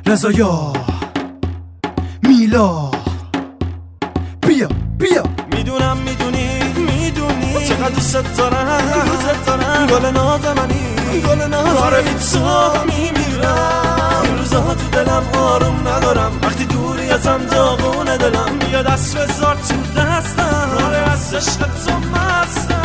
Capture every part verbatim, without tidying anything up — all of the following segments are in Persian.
رضایا میلا بیا بیا. میدونم میدونی میدونی چقدر دوست دارم دوست دارم گل نازمنی گل نازمنی تو میمیرم این روزا تو دلم آروم ندارم وقتی دوری ازم داغونه دلم بیا دست بذار تو دستم آره از عشق تو مستم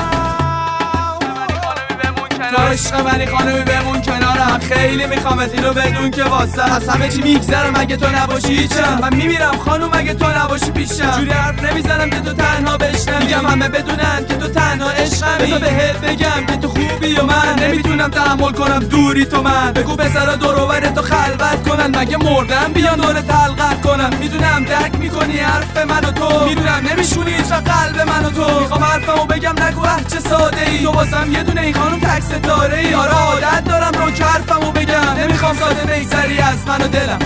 عشق منی خانمی بمون کنارم خیلی میخوامت اینو بدون که واسه از همه چی میگذرم اگه تو نباشی چم من میمیرم خانوم اگه تو نباشی پیشم جوری حرف نمیزنم که تو تنها بشنم میگم همه بدونن که تو تنها عشقم بذار بهت بگم که تو خوبی و من نمیتونم تحمل کنم دوری تو من بگو بسرا دور و بر تو خلوت کنن مگه مردم بیان دور تلقت کنن میدونم درک میکنی حرف من و تو میدونم نمیشونی هیچ قلب من و تو میخوام حرفمو بگم نگو اه چه ساده ای تو واسم یه دونه این خانوم تکس داره ای آره عادت دارم رو که حرفمو بگم نمیخوام ساده بگذری از من و دلم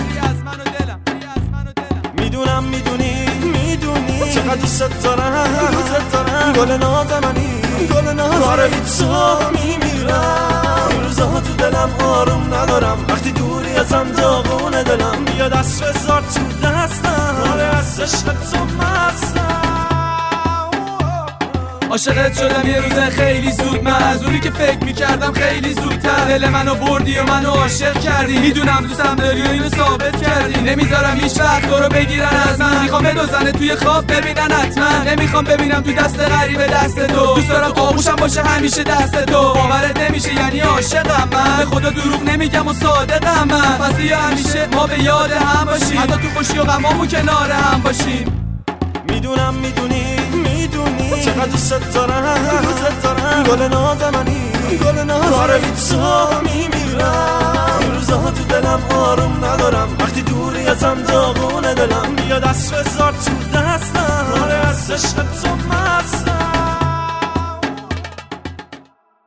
میدونم میدونی میدونی چقدر دوست دارم دوست دارم گل نازمنی گل نازمنی تو میمیرم این روزا تو دلم آروم ندارم وقتی دوری ازم داغونه دلم بیا دست بذار تو دستم آره از عشق تو مستم عاشقت شدم یه روز خیلی زود من از اونی که فکر میکردم خیلی زودتر دل منو بردی و منو عاشق کردی میدونم دوستم داری و اینو ثابت کردی نمیذارم هیچ وقت تو رو بگیرن از من میخوام بدوزنه توی خواب ببینن حتما نمیخوام ببینم تو دست غریبه دست تو دوست دارم آغوشم باشه همیشه دست تو باورت نمیشه یعنی عاشقم من به خدا دروغ نمیگم و صادقم من پس دیگه همیشه ما به یاد هم باشیم حتی تو خوشی و غمامون کنار هم باشیم میدونم میدونی میدونی چقدر دوست دارم دوست دارم گل نازمنی گل نازمنی تو میمیرم این روزا تو دلم آروم ندارم وقتی دوری ازم داغونه دلم بیا دست بذار تو